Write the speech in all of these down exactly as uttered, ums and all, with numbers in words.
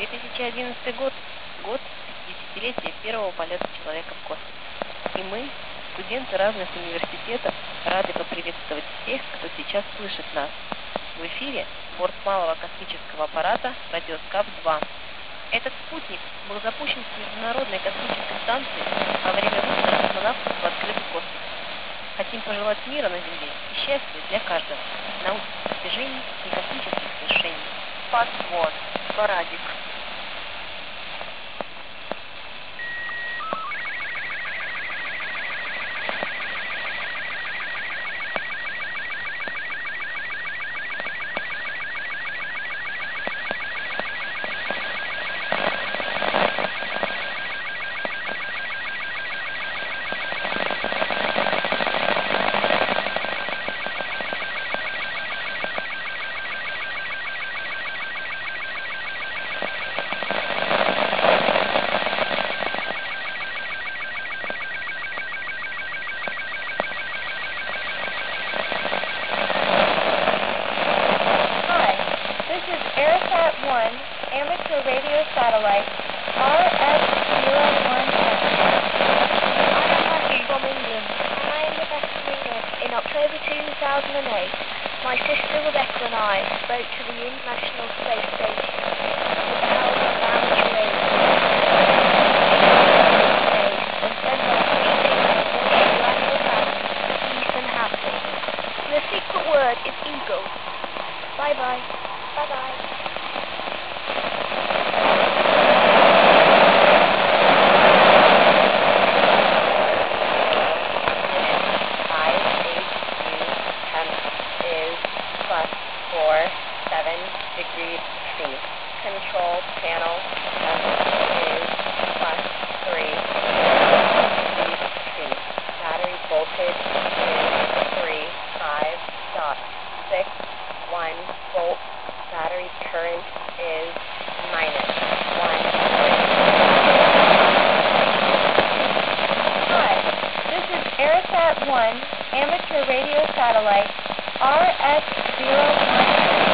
две тысячи одиннадцатый год – год десятилетия первого полета человека в космос. И мы, студенты разных университетов, рады поприветствовать всех, кто сейчас слышит нас. В эфире борт малого космического аппарата «Радиоскаф два». Этот спутник был запущен с Международной космической станции во время выхода космонавтов в открытый космос. Хотим пожелать мира на Земле и счастья для каждого, научных достижений и космических свершений. Подвод. Парадик. ARISAT one, amateur radio satellite, R S zero one F. I am Matthew from England, and I am Rebecca from England. In October two thousand eight, my sister Rebecca and I spoke to the International Space Station with the help of amateur radio. And sent our greetings to the Randall House, peace and happy. The secret word is eagle. Bye-bye. Bye-bye. Plus four, seven degrees C. Control panel is plus three, degrees C. Battery voltage is three, five dot six one volt. Battery current is minus one. Hi, this is ARISAT one, amateur radio satellite, R S zero one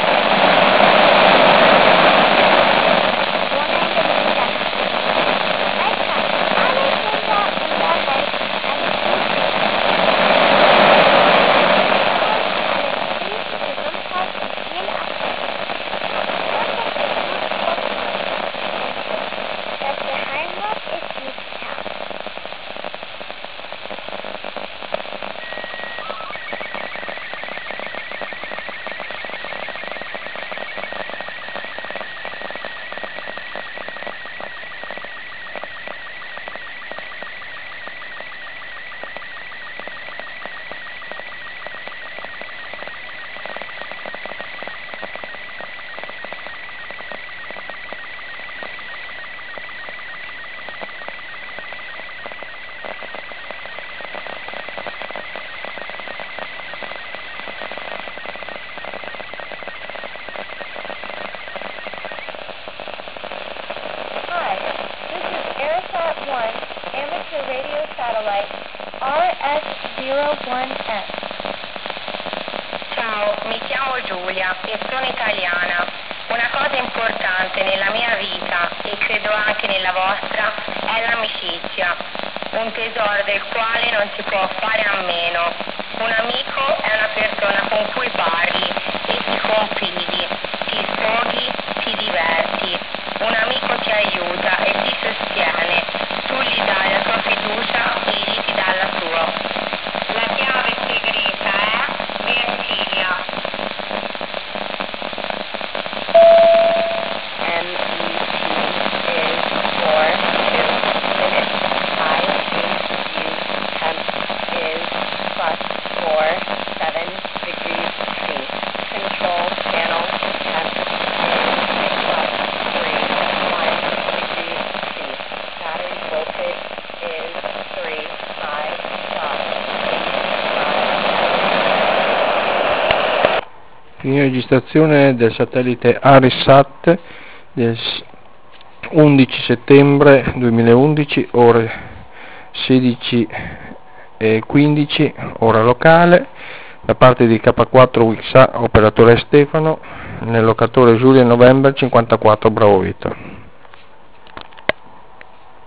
Das Geheimwort ist Liebschaft. ARISAT one, amateur radio satellite, R S zero one F. Ciao, mi chiamo Giulia e sono italiana. Una cosa importante nella mia vita, e credo anche nella vostra, è l'amicizia. Un tesoro del quale non si può fare a meno. Un amico è una persona con cui parli e ti confidi, ti sfoghi, ti diverti. Un amico ti aiuta e ti sostiene, tu gli dai la tua fiducia e egli ti dà la tua. La chiave segreta è Vertiglia. M E T is for two minutes. I H U temp is plus four, seven degrees C. Control panel temp is plus three, one degrees C. Battery voltage is three, five dot eight five. Fine registrazione del satellite ARISAT del undici settembre duemilaundici, ore sedici e quindici, ora locale, da parte di K quattro Wixa, operatore Stefano, nel locatore Giulia November cinquantaquattro Bravo Vito.